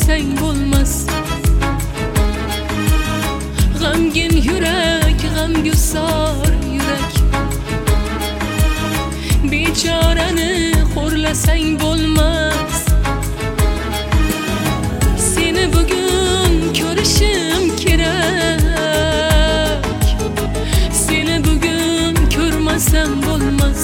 ko'rmasang bo'lmas. G'amgin yurak, g'amgusor yurak, bechorani xo'rlasang bo'lmas. Seni bugun ko'rishim kerak, seni bugun ko'rmasam bo'lmas.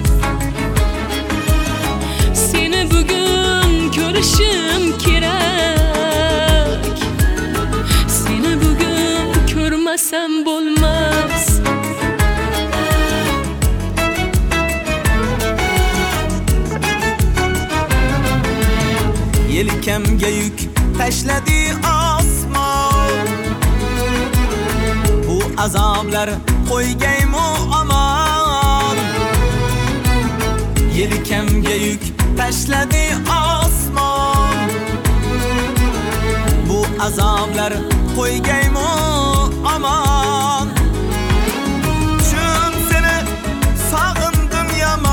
Seni bugun ko'rishim kerak, seni bugun ko'rmasam bo'lmas. Yelkamga yük tashladi osmon, bu azoblar qo'ygaymi aman. Yelkamga yük tashladi osmon, bu azoblar qo'ygaymi aman. Chun seni sog'indim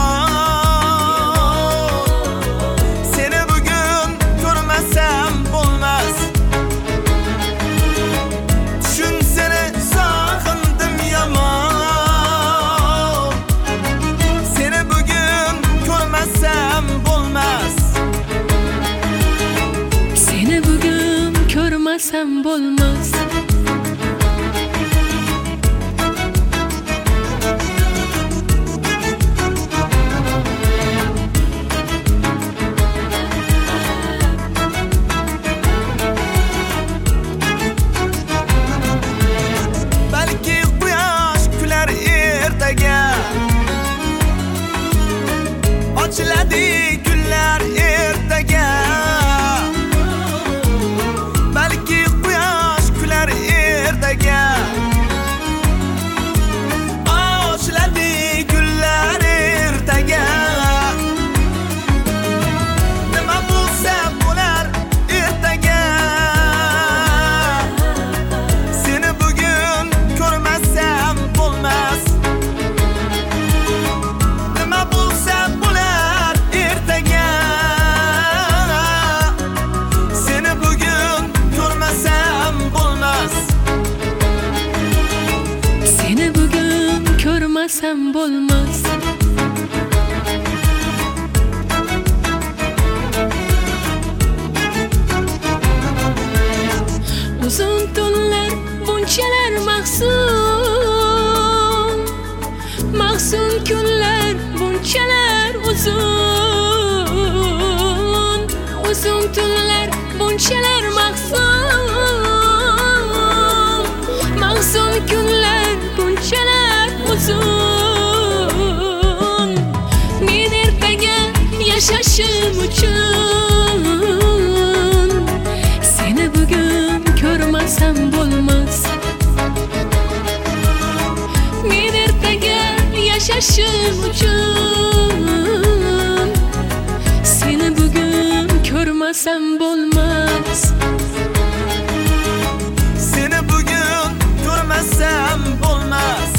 yomon, seni bugun ko'rmasam bo'lmas. Chun seni sog'indim yomon, seni bugun ko'rmasam bo'lmas. Seni bugun ko'rmasam bo'lmas. Balki quyosh kular ertaga, ochiladi gullar ertaga. Balki quyosh kular ertaga, ochiladi gullar ertaga. Nima bo'lsa bo'lar ertaga, seni bugun ko'rmasam bo'lmas. Nima bo'lsa bo'lar ertaga, seni bugun ko'rmasam bo'lmas. Seni bugun ko'rmasam bo'lmas. Uzun tunlar bunchalar mahzun, mahzun kunlar bunchalar uzun. Uzun tunlar bunchalar mahzun, mahzun kunlar bunchalar uzun. Men ertaga yashashim uchun seni bugun ko'rmasam bo'lmas. Men ertaga yashashim uchun seni bugun ko'rmasam bo'lmas. Seni bugun ko'rmasam bo'lmas.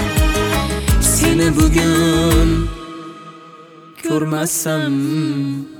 Seni bugun ko'rmasam